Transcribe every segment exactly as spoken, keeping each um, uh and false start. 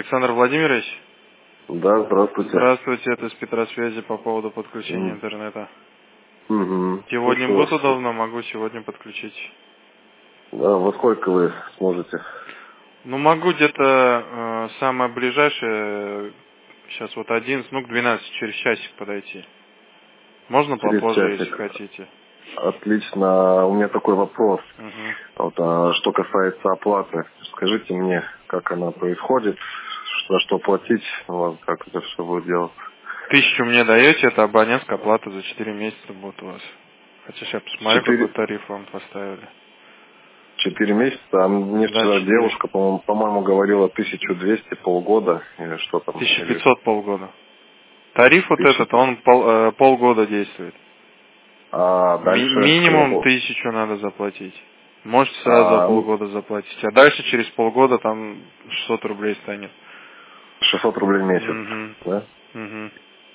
Александр Владимирович? Да, здравствуйте. Здравствуйте, это из Петросвязи по поводу подключения mm. интернета. Угу. Сегодня буду давно, могу сегодня подключить. Да, во сколько вы сможете? Ну, могу где-то э, самое ближайшее, сейчас вот одиннадцать, ну, к двенадцати, через часик подойти. Можно Через попозже, часик. если хотите? Отлично. У меня такой вопрос. Угу. Вот, а, что касается оплаты. Скажите мне, как она происходит, за что платить, вот, как это все будет делать. Тысячу мне даете, это абонентская плата за четыре месяца будет у вас. Хотя сейчас посмотрю, Четыре... какой тариф вам поставили. Четыре месяца, а мне Да, вчера четыре. девушка, по-моему, по-моему, говорила тысячу двести полгода, или что там. тысяча или... пятьсот полгода. Тариф вот тысяча... этот, он пол, э, полгода действует. А Ми- дальше... минимум когда... тысячу надо заплатить. Можете сразу за а, полгода заплатить. А дальше через полгода там шестьсот рублей станет. шестьсот рублей в месяц, Угу. да? Угу.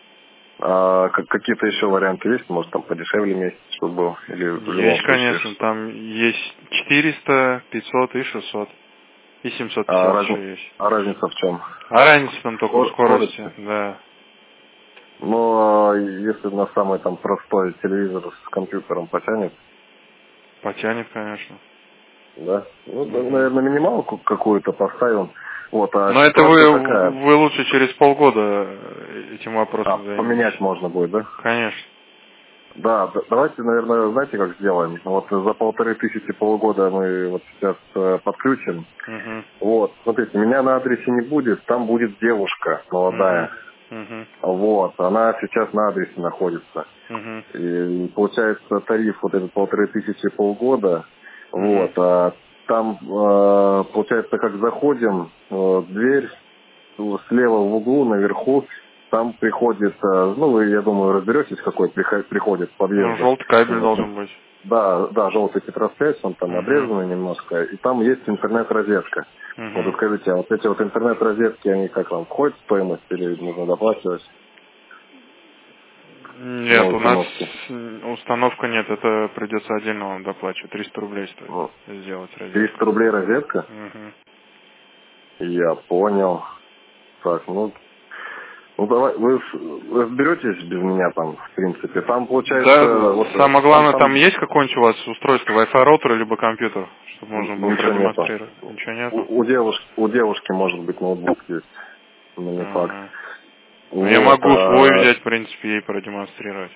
А как, какие-то еще варианты есть? Может, там подешевле месяц, чтобы был? Или в любом Есть, случае конечно, шестьсот? там есть четыреста, пятьсот и шестьсот. И семьсот А, пятьдесят разни... еще есть. а разница в чем? А разница там только в Скор... скорости, Скорости? да. Ну, а если на самый там простой телевизор с компьютером потянет, Потянет, конечно. да? Ну, да, Угу. наверное, минималку какую-то поставил. Вот, а Но это ситуация вы, такая. вы лучше через полгода этим А, вопросом поменять займитесь. можно будет, да? Конечно. Да, д- давайте, наверное, знаете, как сделаем? Вот за полторы тысячи полгода мы вот сейчас э, подключим. Угу. Вот, смотрите, меня на адресе не будет, там будет девушка молодая. Угу. Угу. Вот, она сейчас на адресе находится. Угу. И получается тариф вот этот полторы тысячи полгода. Угу. Вот, а там э, получается, как заходим э, в дверь, слева в углу, наверху, там приходит, э, ну вы, я думаю, разберетесь, какой приход- приходит к Ну, подъезду. желтый кабель Вот. должен быть. Да, да, желтый Петросвязь, он там Угу. обрезанный немножко, и там есть интернет-розетка. Вот Угу. скажите, а вот эти вот интернет-розетки, они как вам входят в стоимость или нужно доплачивать на Нет, у нас установку? установка нет, это придется отдельно вам доплачивать. триста рублей стоит Ну, сделать розетку. триста рублей розетка? Угу. Я понял. Так, ну, ну давай, вы с- разберетесь без меня там, в принципе. Там получается, Да, вот самое там, главное, там там есть какое-нибудь у вас устройство, Wi-Fi роутер, либо компьютер, чтобы можно было ничего нету. продемонстрировать? Ничего нету? У, у девушки, у девушки может быть ноутбук есть, но не факт. Ага. Ну, я Вот, могу свой а, взять, в принципе, ей продемонстрировать.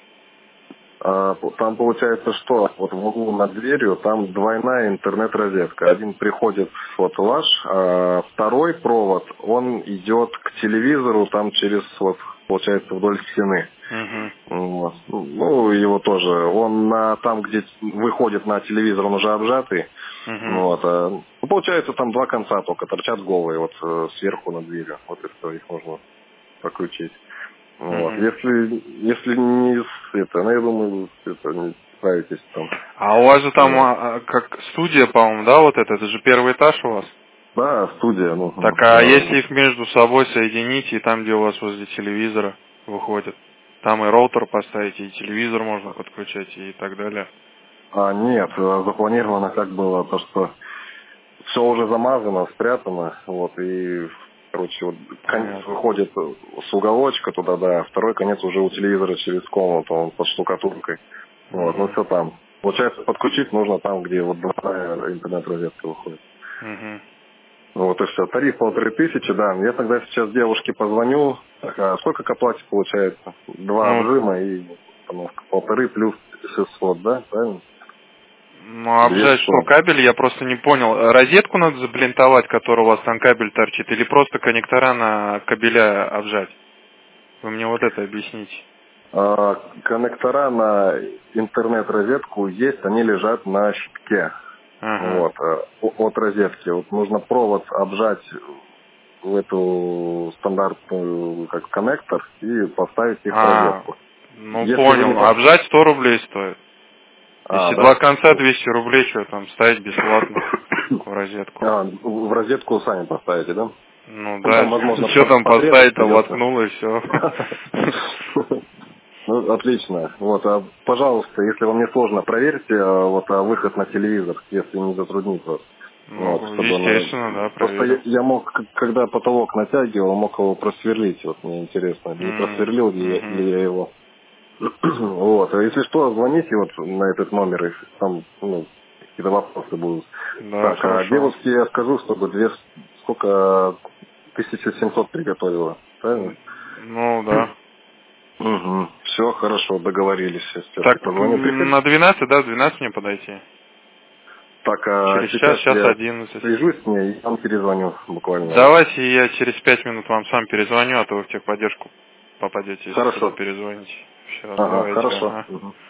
а, там получается что? Вот в углу над дверью там двойная интернет-розетка. Один приходит вот ваш, а второй провод, он идет к телевизору там через вот, получается, вдоль стены. Угу. Вот. Ну, его тоже. Он на, там, где выходит на телевизор, он уже обжатый. Угу. Вот. а, ну, получается, там два конца только торчат голые, вот э, сверху над дверью. Вот и все, их можно подключить. Вот. Угу. Если, если не с- это, ну, я думаю, это, не справитесь там. А у вас же там Вот. а, а, как студия, по-моему, да, вот это? Это же первый этаж у вас? Да, студия, ну, Так, а э, если их между собой соединить, и там, где у вас возле телевизора выходит, там и роутер поставить, и телевизор можно подключать, и так далее? а нет, э, запланировано как было то, что все уже замазано, спрятано, вот, и, короче, вот конец Понятно. выходит с уголочка туда, да, второй конец уже у телевизора через комнату, он под штукатуркой, вот, ну Угу. все там. Получается, подключить нужно там, где вот двойная интернет-розетка выходит. Угу. Ну вот и все. Тариф полторы тысячи, да. Я тогда сейчас девушке позвоню. Так, а сколько к оплате получается? Два Ну, обжима и установка. Полторы плюс шестьсот, да? Правильно? ну, Две обжать что, сто. кабель? Я просто не понял. Розетку надо заблинтовать, которая у вас там кабель торчит, или просто коннектора на кабеля обжать? Вы мне вот это объясните. А, коннектора на интернет-розетку есть, они лежат на щитке. Ага. Вот, э, о- от розетки. Вот нужно провод обжать в эту стандартную как коннектор и поставить их в А, розетку. ну Если вы не понял. пос... Обжать сто рублей стоит. А, Если два конца, да? двести рублей, что там, ставить бесплатно в розетку. А, в розетку сами поставите, да? Ну Ну, да, там, возможно, что по- там подрезать поставить, там придется. воткнул и все. Ну, отлично. Вот, а, пожалуйста, если вам не сложно, проверьте а, вот а, выход на телевизор, если не затруднит вас. Ну, вот, чтобы естественно, он... да, Просто проверил. я, я мог, к- когда потолок натягивал, мог его просверлить, вот мне интересно, не М, просверлил ли, я- мгм. ли я его. Вот, а если что, звоните вот на этот номер, если там, ну, какие-то вопросы будут. Да, Так, а хорошо. девушке я скажу, чтобы две, сколько, тысяча семьсот приготовила, правильно? Ну, да. Угу. Все, хорошо, договорились. Сейчас я Так, позвоню. м, Приходи. на двенадцать, да, в двенадцать мне подойти? Так, а Через час, сейчас сейчас я одиннадцать. свяжусь с ней и вам перезвоню буквально. Вот. Давайте я через пять минут вам сам перезвоню, а то вы в техподдержку попадете, если туда Хорошо. перезвоните. Все, Ага, давайте, хорошо. ага. Мгм.